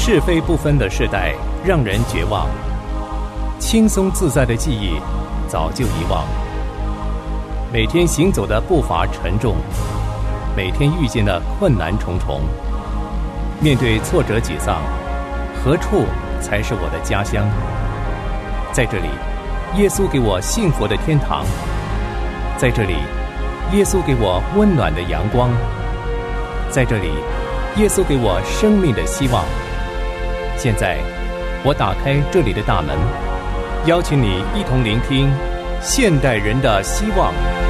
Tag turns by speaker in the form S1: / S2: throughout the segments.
S1: 是非不分的世代让人绝望，轻松自在的记忆早就遗忘。每天行走的步伐沉重，每天遇见的困难重重。面对挫折沮丧，何处才是我的家乡？在这里，耶稣给我幸福的天堂。在这里，耶稣给我温暖的阳光。在这里，耶稣给我生命的希望。现在，我打开这里的大门，邀请你一同聆听现代人的希望。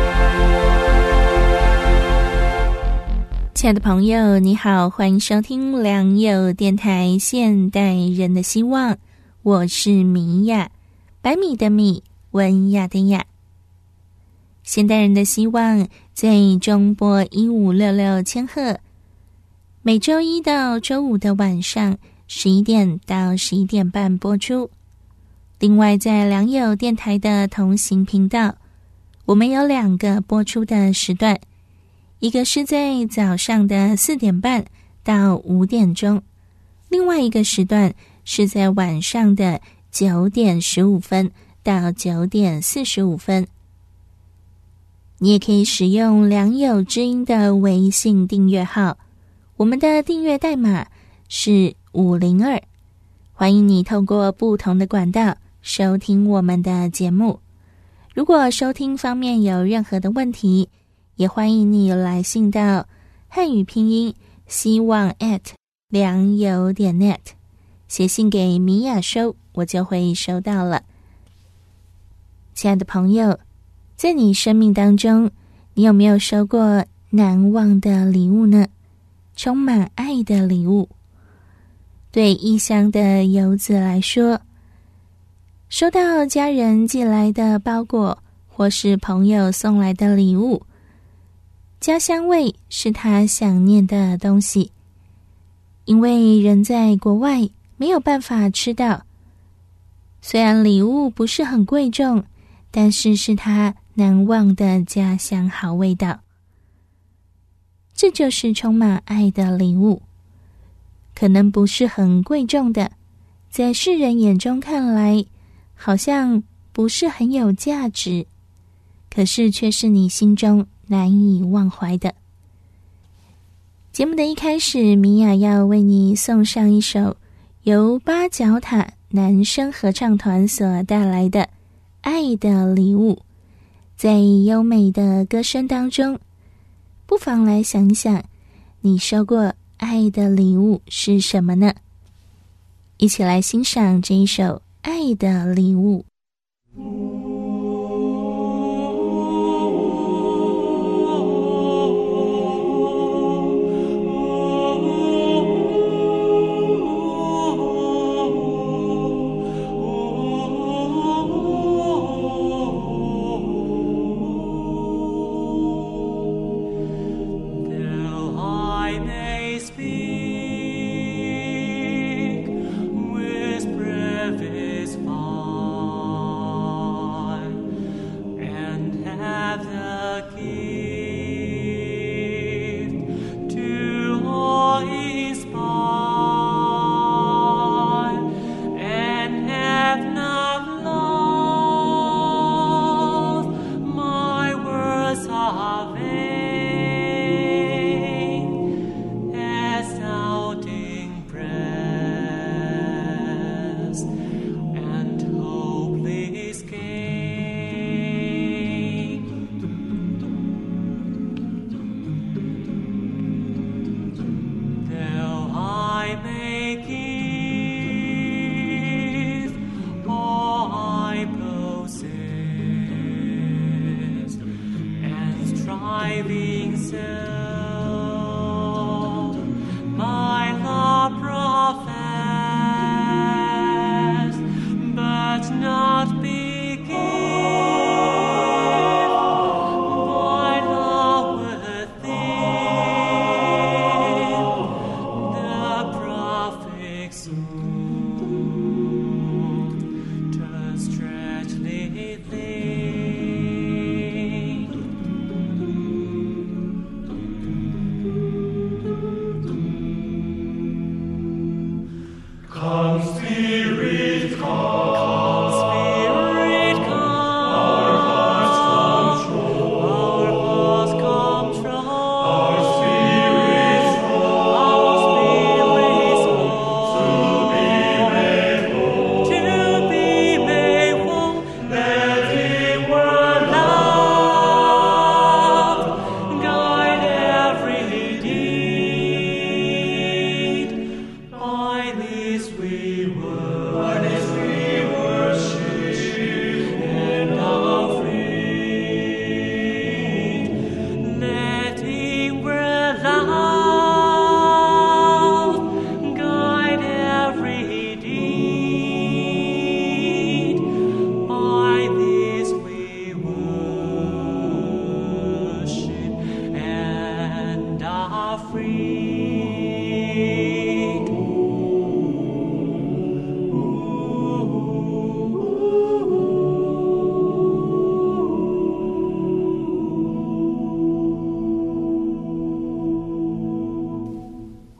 S2: 亲爱的朋友，你好，欢迎收听良友电台现代人的希望，我是米娅，百米的米，文雅的雅。现代人的希望在中波1566千赫，每周一到周五的晚上11点到11点半播出。另外在良友电台的同行频道，我们有2个播出的时段，一个是在早上的4点半到5点钟，另外一个时段是在晚上的9点15分到9点45分。你也可以使用良友之音的微信订阅号，我们的订阅代码是502，欢迎你透过不同的管道收听我们的节目。如果收听方面有任何的问题，也欢迎你来信到汉语拼音希望良友.net， 写信给米娅收，我就会收到了。亲爱的朋友，在你生命当中，你有没有收过难忘的礼物呢？充满爱的礼物。对异乡的游子来说，收到家人寄来的包裹，或是朋友送来的礼物，家乡味是他想念的东西。因为人在国外没有办法吃到，虽然礼物不是很贵重，但是是他难忘的家乡好味道。这就是充满爱的礼物，可能不是很贵重的，在世人眼中看来好像不是很有价值，可是却是你心中难以忘怀的。节目的一开始，米娅要为你送上一首由八角塔男声合唱团所带来的《爱的礼物》。在优美的歌声当中，不妨来想一想，你收过爱的礼物是什么呢？一起来欣赏这一首《爱的礼物》。
S3: As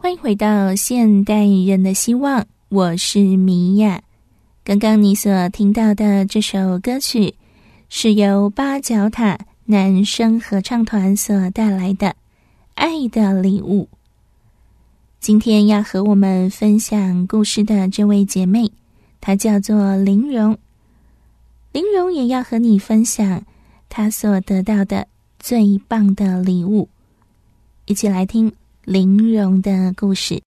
S2: 欢迎回到现代人的希望，我是米娅。刚刚你所听到的这首歌曲是由八角塔男声合唱团所带来的《爱的礼物》。今天要和我们分享故事的这位姐妹，她叫做林蓉。林蓉也要和你分享她所得到的最棒的礼物。一起来听林蓉的故事。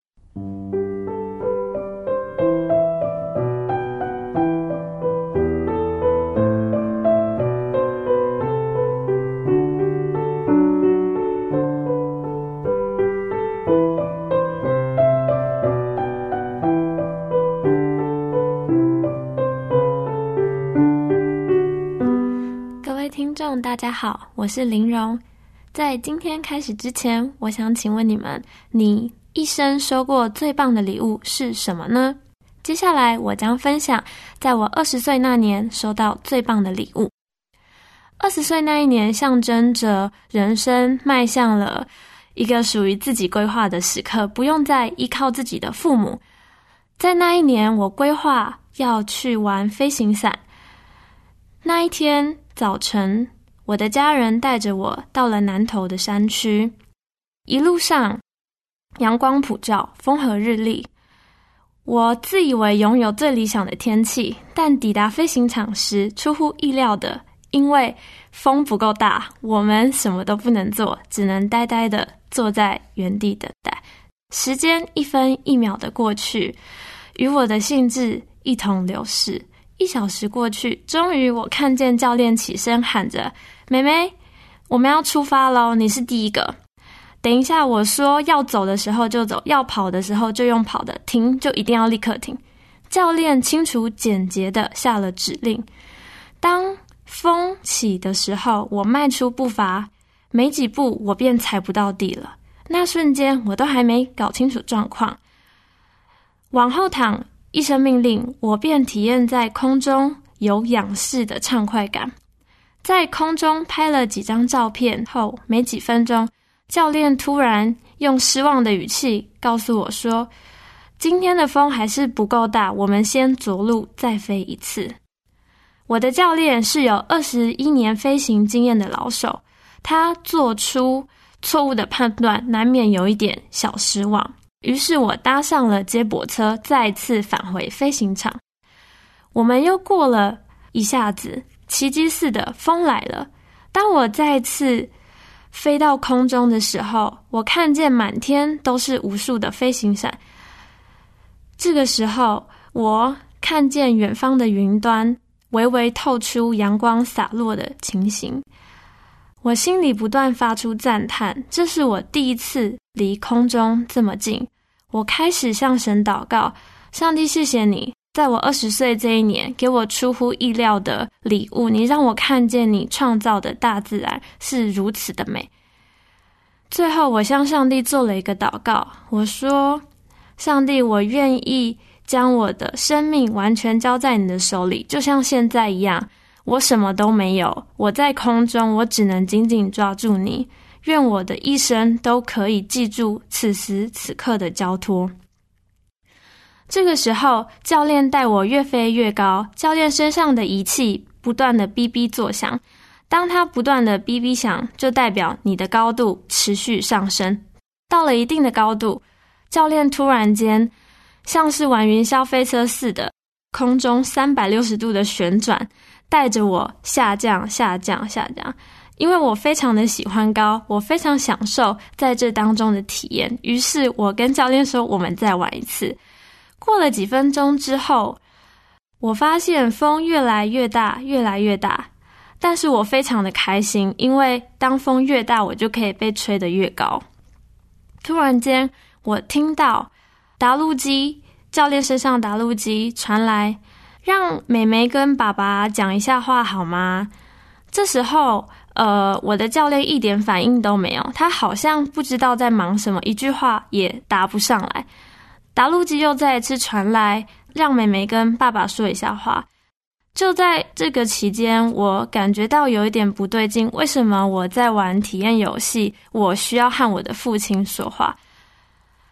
S3: 各位听众大家好，我是林蓉。在今天开始之前，我想请问你们，你一生收过最棒的礼物是什么呢？接下来我将分享在我20岁那年收到最棒的礼物。20岁那一年象征着人生迈向了一个属于自己规划的时刻，不用再依靠自己的父母。在那一年，我规划要去玩飞行伞。那一天早晨，我的家人带着我到了南投的山区，一路上阳光普照，风和日丽。我自以为拥有最理想的天气，但抵达飞行场时，出乎意料的，因为风不够大，我们什么都不能做，只能呆呆的坐在原地等待。时间一分一秒的过去，与我的兴致一同流逝。1小时过去，终于我看见教练起身喊着：“妹妹，我们要出发咯，你是第一个。等一下我说要走的时候就走，要跑的时候就用跑的，停就一定要立刻停。”教练清楚简洁地下了指令。当风起的时候，我迈出步伐，没几步我便踩不到地了。那瞬间我都还没搞清楚状况，往后躺，一声命令，我便体验在空中有仰视的畅快感。在空中拍了几张照片后，没几分钟，教练突然用失望的语气告诉我说：“今天的风还是不够大，我们先着陆再飞一次。”我的教练是有21年飞行经验的老手，他做出错误的判断，难免有一点小失望。于是我搭上了接驳车，再次返回飞行场。我们又过了一下子，奇迹似的风来了。当我再次飞到空中的时候，我看见满天都是无数的飞行伞。这个时候，我看见远方的云端微微透出阳光洒落的情形，我心里不断发出赞叹，这是我第一次离空中这么近。我开始向神祷告，上帝谢谢你，在我20岁这一年给我出乎意料的礼物，你让我看见你创造的大自然是如此的美。最后我向上帝做了一个祷告，我说：上帝，我愿意将我的生命完全交在你的手里，就像现在一样，我什么都没有，我在空中，我只能紧紧抓住你。愿我的一生都可以记住此时此刻的交托。这个时候，教练带我越飞越高，教练身上的仪器不断的哔哔作响。当它不断的哔哔响，就代表你的高度持续上升。到了一定的高度，教练突然间像是玩云霄飞车似的，空中360度的旋转，带着我下降下降下降。因为我非常的喜欢高，我非常享受在这当中的体验，于是我跟教练说我们再玩一次。过了几分钟之后，我发现风越来越大越来越大，但是我非常的开心，因为当风越大我就可以被吹得越高。突然间我听到答录机，教练身上答录机传来：让妹妹跟爸爸讲一下话好吗？这时候我的教练一点反应都没有，他好像不知道在忙什么，一句话也答不上来。答录机又再一次传来，让妹妹跟爸爸说一下话。就在这个期间，我感觉到有一点不对劲，为什么我在玩体验游戏，我需要和我的父亲说话？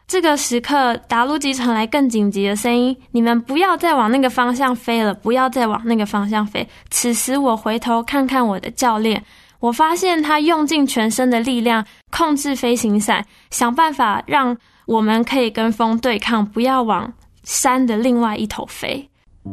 S3: 这个时刻，打录机传来更紧急的声音：你们不要再往那个方向飞了，不要再往那个方向飞。此时我回头看看我的教练，我发现他用尽全身的力量控制飞行伞，想办法让我们可以跟风对抗，不要往山的另外一头飞。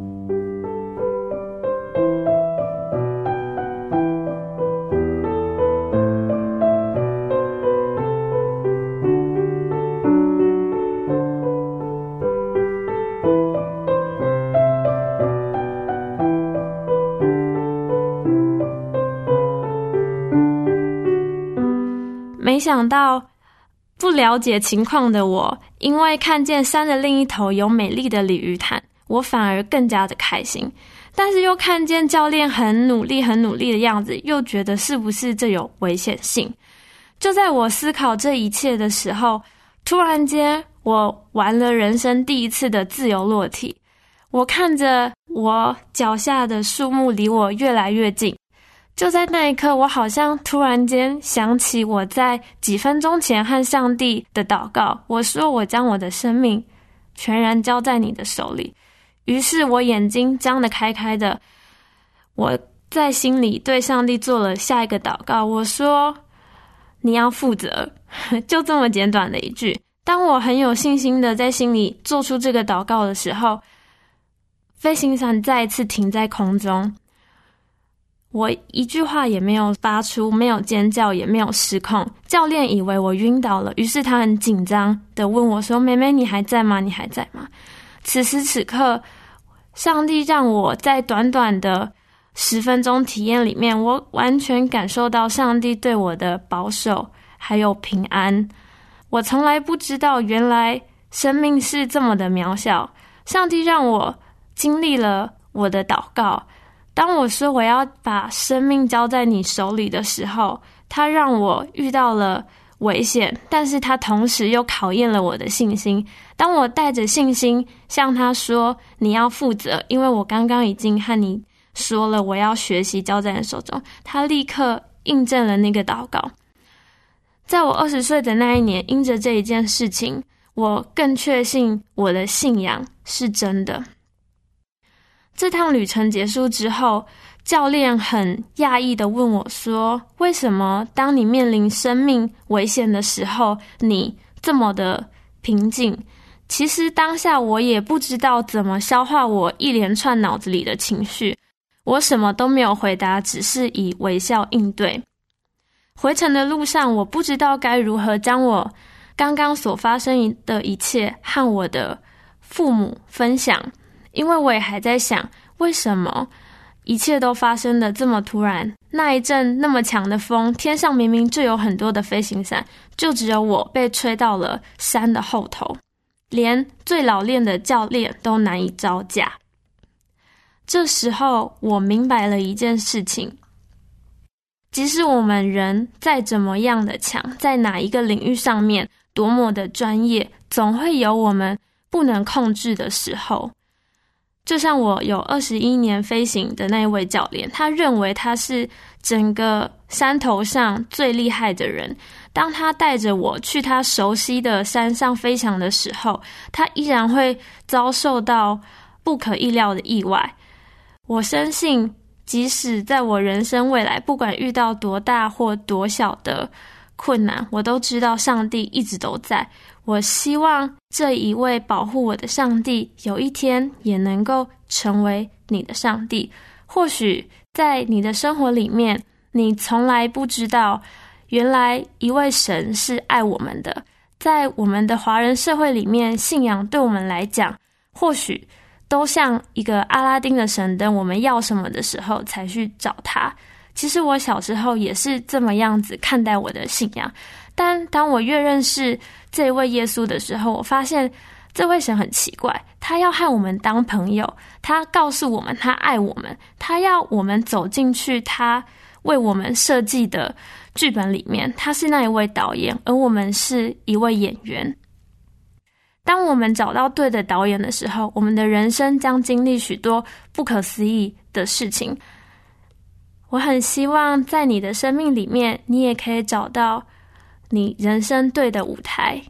S3: 没想到不了解情况的我，因为看见山的另一头有美丽的鲤鱼潭，我反而更加的开心。但是又看见教练很努力的样子，又觉得是不是这有危险性。就在我思考这一切的时候，突然间我玩了人生第一次的自由落体。我看着我脚下的树木离我越来越近，就在那一刻，我好像突然间想起我在几分钟前和上帝的祷告。我说我将我的生命全然交在你的手里。于是我眼睛张得开开的，我在心里对上帝做了下一个祷告。我说你要负责，就这么简短的一句。当我很有信心的在心里做出这个祷告的时候，飞行伞再一次停在空中。我一句话也没有发出，没有尖叫，也没有失控。教练以为我晕倒了，于是他很紧张的问我说：妹妹，你还在吗？你还在吗？此时此刻，上帝让我在短短的10分钟体验里面，我完全感受到上帝对我的保守还有平安。我从来不知道原来生命是这么的渺小。上帝让我经历了我的祷告。当我说我要把生命交在你手里的时候，他让我遇到了危险，但是他同时又考验了我的信心。当我带着信心向他说你要负责，因为我刚刚已经和你说了我要学习交在你手中，他立刻印证了那个祷告。在我20岁的那一年，因着这一件事情，我更确信我的信仰是真的。这趟旅程结束之后，教练很讶异地问我说：为什么当你面临生命危险的时候，你这么的平静？其实当下我也不知道怎么消化我一连串脑子里的情绪，我什么都没有回答，只是以微笑应对。回程的路上，我不知道该如何将我刚刚所发生的一切和我的父母分享，因为我也还在想，为什么一切都发生的这么突然？那一阵那么强的风，天上明明就有很多的飞行伞，就只有我被吹到了山的后头，连最老练的教练都难以招架。这时候我明白了一件事情，即使我们人再怎么样的强，在哪一个领域上面多么的专业，总会有我们不能控制的时候。就像我有21年飞行的那一位教练，他认为他是整个山头上最厉害的人。当他带着我去他熟悉的山上飞翔的时候，他依然会遭受到不可意料的意外。我深信，即使在我人生未来，不管遇到多大或多小的困难，我都知道上帝一直都在。我希望这一位保护我的上帝，有一天也能够成为你的上帝。或许在你的生活里面，你从来不知道，原来一位神是爱我们的。在我们的华人社会里面，信仰对我们来讲，或许都像一个阿拉丁的神灯，我们要什么的时候才去找他。其实我小时候也是这么样子看待我的信仰，但当我越认识这位耶稣的时候，我发现这位神很奇怪，他要和我们当朋友，他告诉我们他爱我们，他要我们走进去他为我们设计的剧本里面，他是那一位导演，而我们是一位演员。当我们找到对的导演的时候，我们的人生将经历许多不可思议的事情。我很希望在你的生命里面，你也可以找到你人生对的舞台，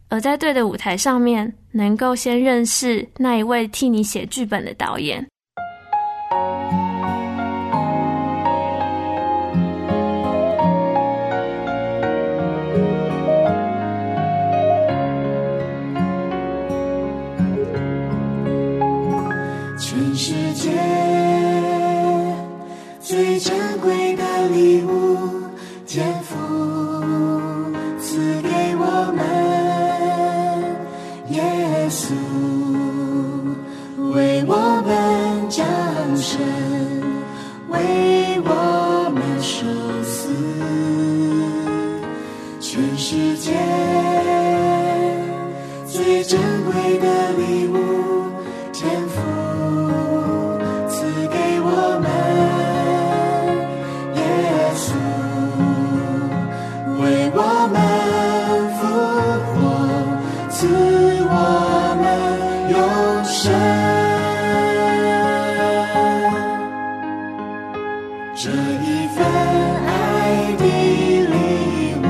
S3: 而在对的舞台上面，能够先认识那一位替你写剧本的导演。
S4: 全世界最珍贵的礼物，天父赐给我们，耶稣为我们降生，为我们受死。全世界最珍贵的礼物，天父赐给我们，耶稣为我们复活，赐我们永生。这一份爱的礼物，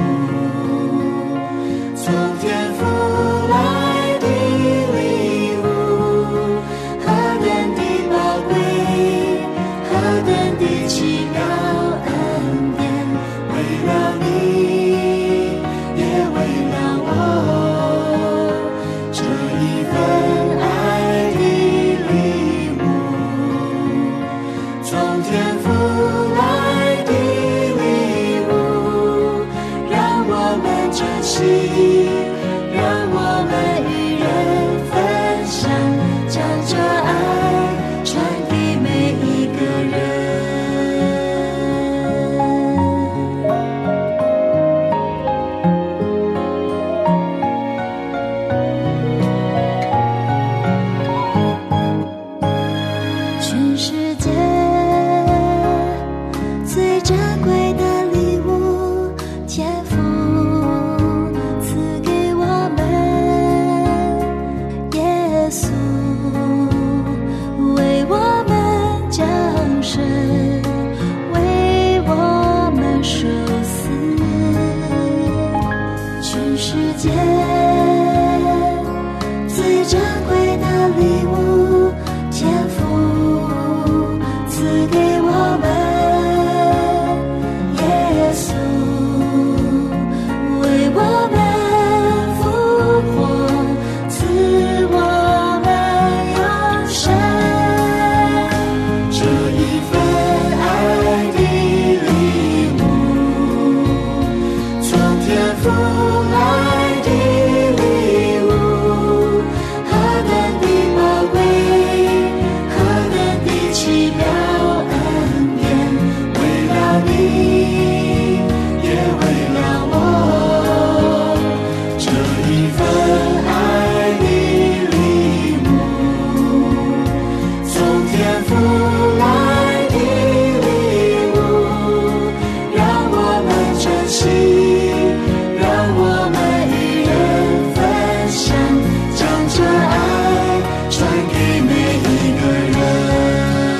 S4: 从天父来的礼物，何等的宝贵，何等的奇妙恩典，为了你，也为了我。这一份爱的礼物，从天父来的礼物，让我们珍惜，让我们与人分享，将这爱传给每一个人。全世界最珍贵的礼物，天父赐给我们，耶稣为我们降生，为我们受死。全世界最珍贵的礼物，天父赐给我们，耶稣为我们复活，赐我们永生。这一份爱的礼物，从天父来的礼物，何等的宝贵，何等的奇妙恩典，为了你，也为了我。这一份爱的礼物，从天父来的礼物，让我们珍惜，让我们与人分享，将这爱传给每一个人。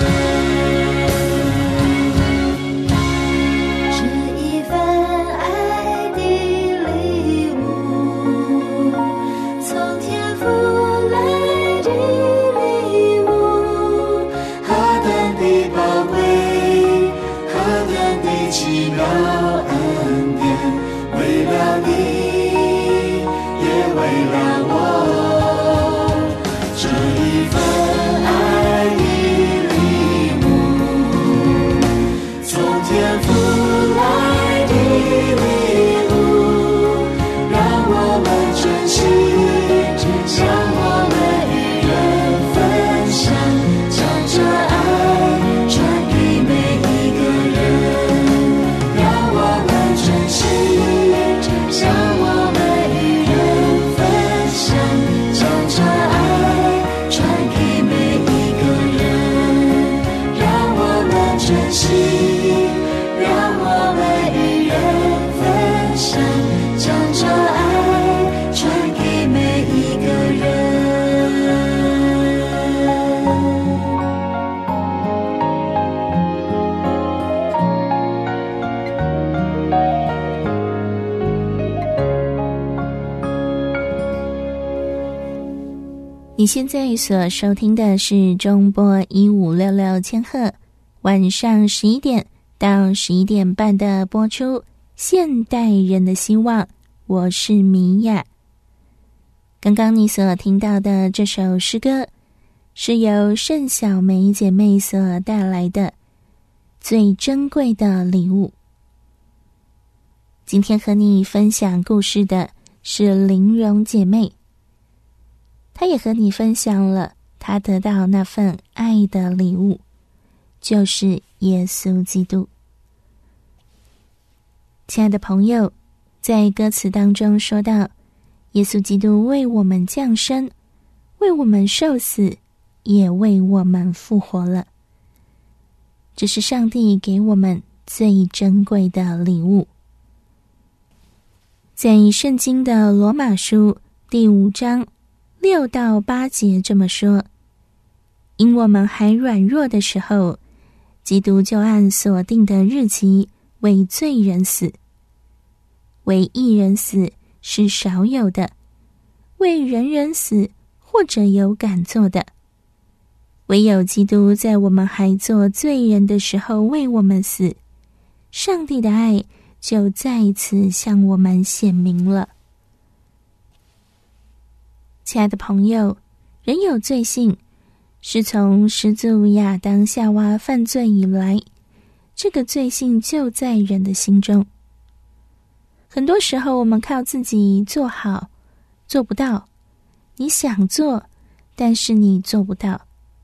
S4: 这一份爱的礼物，从天父来的礼物，何等的宝贵，何等的奇妙恩典，为了你，也为了我。这一份爱的礼物，从天父来的礼物，让我们珍惜，让我们与人分享，将这爱传给每一个人。让
S2: 你现在所收听的是中波1566千赫，晚上11点到11点半的播出现代人的希望，我是米娅。刚刚你所听到的这首诗歌是由盛小梅姐妹所带来的最珍贵的礼物。今天和你分享故事的是玲蓉姐妹，她也和你分享了她得到那份爱的礼物，就是耶稣基督。亲爱的朋友，在歌词当中说到，耶稣基督为我们降生，为我们受死，也为我们复活了。这是上帝给我们最珍贵的礼物。在圣经的罗马书第5章6到8节这么说：因我们还软弱的时候，基督就按所定的日期为罪人死。为义人死是少有的，为人人死或者有敢做的。唯有基督在我们还做罪人的时候为我们死，上帝的爱就再次向我们显明了。亲爱的朋友，人有罪性，是从始祖亚当夏娃犯罪以来，这个罪性就在人的心中。很多时候我们靠自己做好，做不到。你想做，但是你做不到。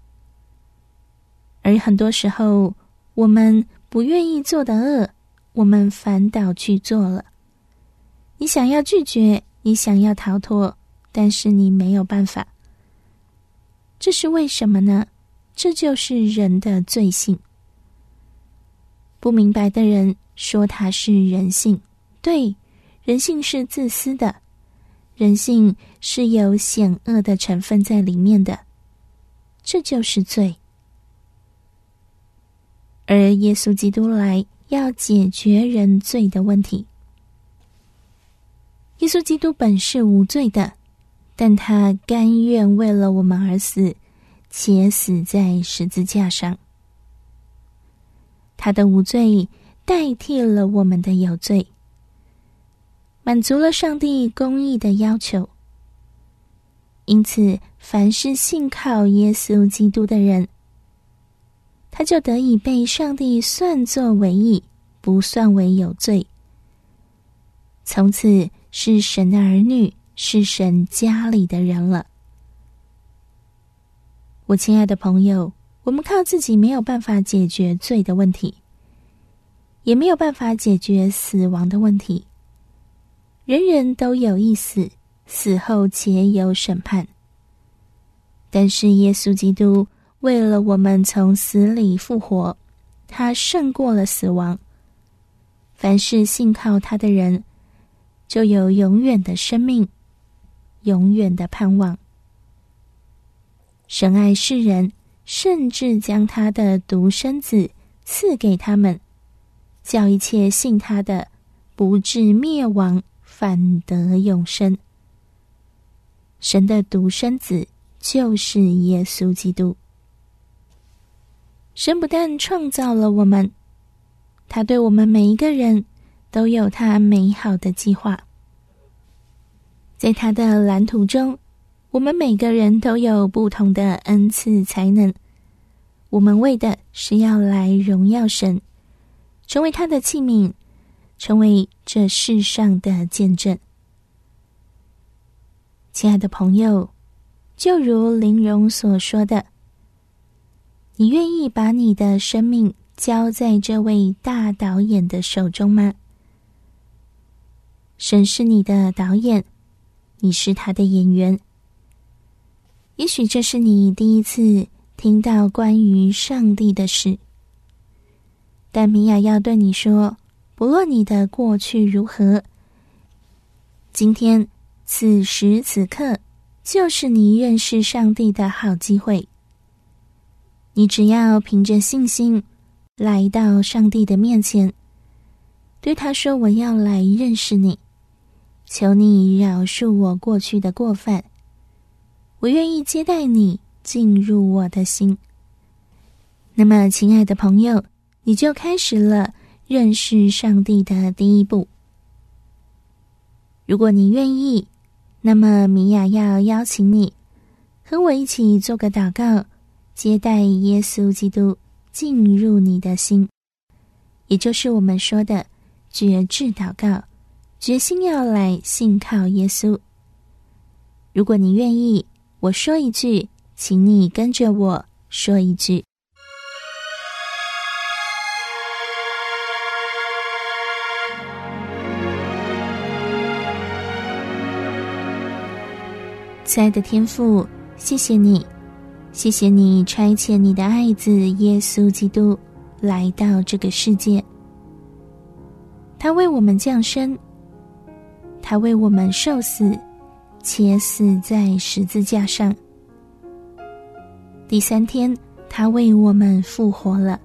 S2: 而很多时候我们不愿意做的恶，我们反倒去做了。你想要拒绝，你想要逃脱，但是你没有办法。这是为什么呢？这就是人的罪性。不明白的人说它是人性，对，人性是自私的，人性是有险恶的成分在里面的，这就是罪。而耶稣基督来要解决人罪的问题。耶稣基督本是无罪的，但他甘愿为了我们而死，且死在十字架上。他的无罪代替了我们的有罪，满足了上帝公义的要求。因此，凡是信靠耶稣基督的人，他就得以被上帝算作为义，不算为有罪。从此是神的儿女，是神家里的人了。我亲爱的朋友，我们靠自己没有办法解决罪的问题，也没有办法解决死亡的问题。人人都有一死，死后且有审判。但是耶稣基督为了我们从死里复活，他胜过了死亡。凡是信靠他的人，就有永远的生命，永远的盼望。神爱世人，甚至将他的独生子赐给他们，叫一切信他的不至灭亡，反得永生。神的独生子就是耶稣基督。神不但创造了我们，他对我们每一个人都有他美好的计划。在他的蓝图中，我们每个人都有不同的恩赐才能，我们为的是要来荣耀神，成为他的器皿，成为这世上的见证。亲爱的朋友，就如玲蓉所说的，你愿意把你的生命交在这位大导演的手中吗？神是你的导演，你是他的演员。也许这是你第一次听到关于上帝的事，但米娅要对你说，不论你的过去如何，今天此时此刻就是你认识上帝的好机会。你只要凭着信心来到上帝的面前，对他说，我要来认识你，求你饶恕我过去的过犯， 我愿意接待你进入我的心。那么，亲爱的朋友，你就开始了认识上帝的第一步。如果你愿意，那么米娅要邀请你和我一起做个祷告，接待耶稣基督进入你的心，也就是我们说的决志祷告，决心要来信靠耶稣。如果你愿意，我说一句，请你跟着我说一句。亲爱的天父，谢谢你，谢谢你差遣你的爱子耶稣基督来到这个世界。他为我们降生，他为我们受死，且死在十字架上。第3天，他为我们复活了。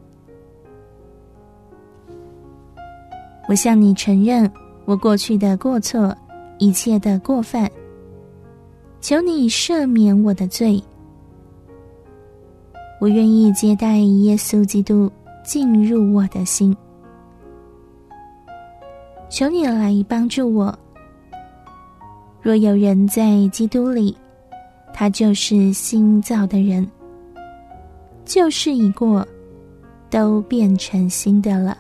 S2: 我向你承认我过去的过错，一切的过犯，求你赦免我的罪。我愿意接待耶稣基督进入我的心，求你来帮助我。若有人在基督里，他就是新造的人，旧事已过，都变成新的了。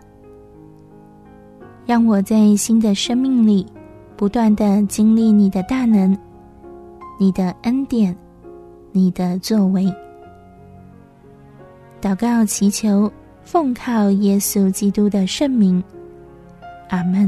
S2: 让我在新的生命里不断地经历你的大能，你的恩典，你的作为。祷告祈求，奉靠耶稣基督的圣名，阿们。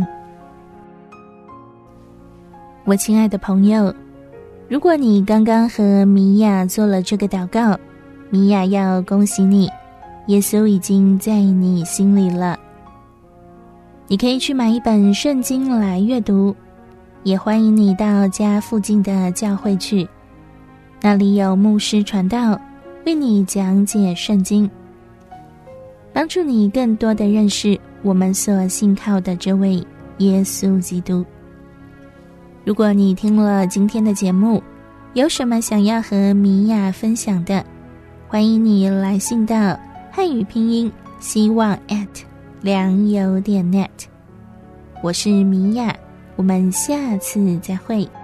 S2: 我亲爱的朋友，如果你刚刚和米娅做了这个祷告，米娅要恭喜你，耶稣已经在你心里了。你可以去买一本圣经来阅读，也欢迎你到家附近的教会去，那里有牧师传道，为你讲解圣经，帮助你更多的认识我们所信靠的这位耶稣基督。如果你听了今天的节目，有什么想要和米娅分享的，欢迎你来信到汉语拼音希望良友.net。我是米娅，我们下次再会。